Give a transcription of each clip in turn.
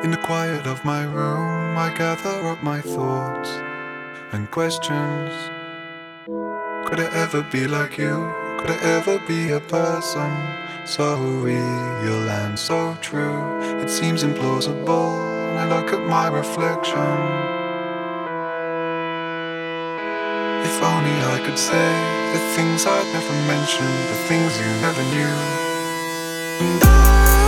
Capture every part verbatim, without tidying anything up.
In the quiet of my room, I gather up my thoughts and questions. Could it ever be like you? Could it ever be a person so real and so true? It seems implausible when I look at my reflection. If only I could say the things I'd never mentioned, the things you never knew. And I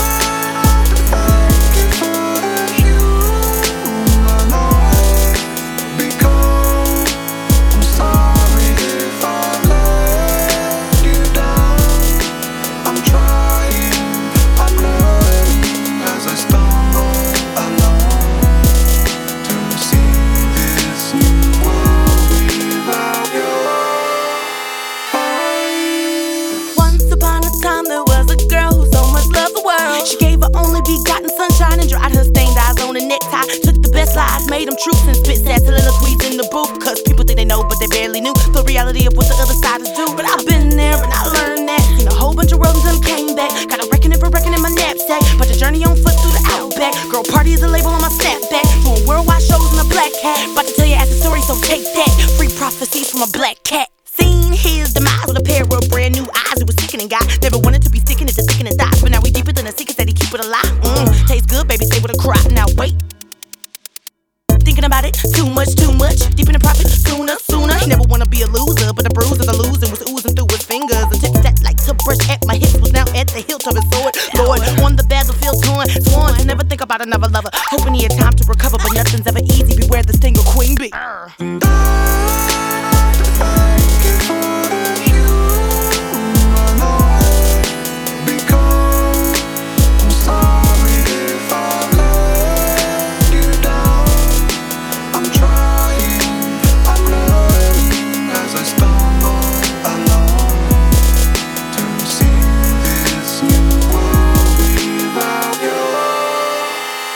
she gave her only begotten sunshine and dried her stained eyes on a necktie. Took the best lies, made them truth, and spit sad soliloquies in the booth. Cause people think they know, but they barely knew the reality of what the other side is do. But I've been there and I learned that. Seen a whole bunch of roads and came back. Got a reckoning for reckoning in my knapsack. But the journey on foot through the outback. Girl party is a label on my snapback. Doing worldwide shows in a black hat. About to tell you after story, so take that. Free prophecies from a black cat. Seen his demise with a pair of brand new eyes. It was sickening, guy. Never wanted to be sticking it to sticking and thighs. But now we deeper than a secret that he keep it alive. Mm, tastes good, baby, stay with a crop. Now wait. Thinking about it, too much, too much. Deep in the profit, sooner, sooner. He never wanna be a loser, but the bruise of the losing was oozing through his fingers. And tips that like to brush at my hips was now at the hilt of his sword. Lord, on the battlefield torn, sworn to never think about another lover. Hoping he had time to recover, but nothing's ever easy. Beware the sting of Queen Bee. And I thank you for the human life, because I'm sorry if I let you down. I'm trying, I'm learning as I stumble along to see this new world without your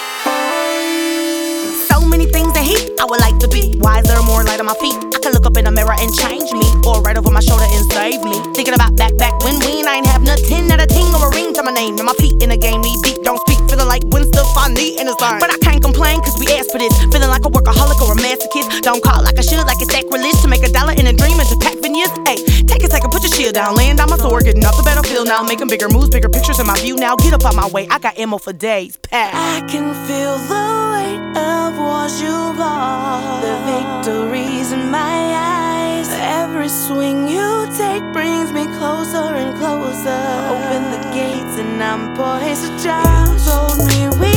eyes. So many things that he I would like to be. Wiser, more light on my feet. I can look up in the mirror and change me, or right over my shoulder and save me. Thinking about back, back when we ain't have nothing, not a ting or a ring to my name. And my feet in the game knee deep, don't speak, feeling like Gwen Stefani in his line. But I can't complain, cause we asked for this. Feeling like a workaholic or a masochist. Don't call like I should, like it's sacrilege to make a dollar in a dream and to pack veneers. Ayy, take a second, put your shield down, laying down my sword, getting off the battlefield now, making bigger moves, bigger pictures in my view now. Get up out my way, I got ammo for days. Pass. I can feel the weight of what you've lost. The victories in my eyes. Every swing you take brings me closer and closer. Open the gates and I'm poised to jump. You told me we